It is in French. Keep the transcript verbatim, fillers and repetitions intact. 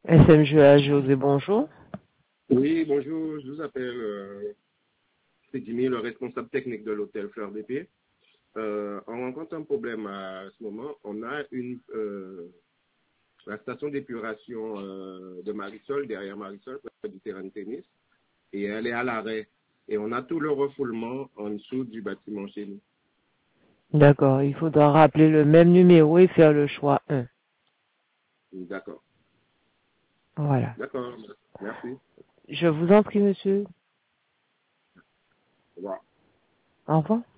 S M G A José, bonjour. Oui, bonjour, je vous appelle, euh, c'est Jimmy, le responsable technique de l'hôtel Fleur d'Épée. Euh, on rencontre un problème à ce moment. On a une euh, la station d'épuration euh, de Marisol, derrière Marisol, près du terrain de tennis, et elle est à l'arrêt. Et on a tout le refoulement en dessous du bâtiment chez nous. D'accord, il faudra rappeler le même numéro et faire le choix un. D'accord. Voilà. D'accord. Merci. Je vous en prie, monsieur. Au revoir. Au revoir.